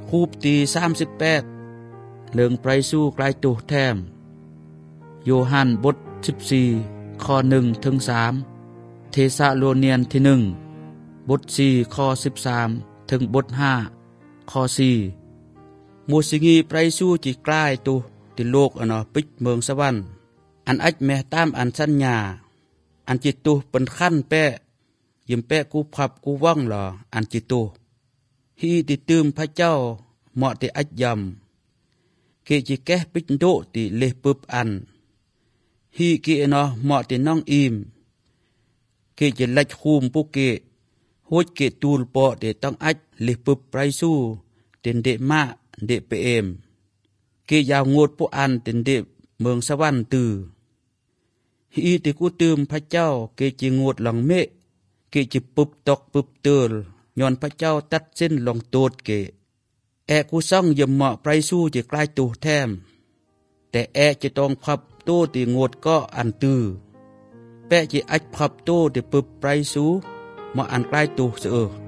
คูบที่38เรื่องไปสู้กลายตุแทมโยฮันบท14ข้อ1ถึง3เทสาโลเนียนที่1บท4ข้อ13ถึงบท5ข้อ4มูสิงีไปสู้จิกลายตุติโลกปิกเมืองสวรรค์อันอัจแม่ตามอันสัญญาอันจิตตุเป็นขั้นแปะยิมแปะกูพับกูว่องหรออันจิตตุฮีติตืมพระเจ้าเหมาะติอัจยำเกจิแกปิกโดติเลปุบอันฮีเกเหมาะติน้องอิมเกจิลัดคูมปุเกโหดเกตูลปอติต้องอัจเลปุบไรสู้เต็นเดมาเดเปเอมเกยาวงดปุอันเต็นเดเมืองสวรรค์ตือฮีติกูตืมพระเจ้าเกจิงดหลังเมะเกจิปุบตกปุบเตือย้อนพระเจ้าตัดเส้นลงโตดเกกูซ่องยมเหมาะไปสู้จะกลายตูแทมแต่จะต้องพับโตติงดก็อันตือแปะจะอัดพับโตติปุบไปสู้มาอันกลายตูเสือ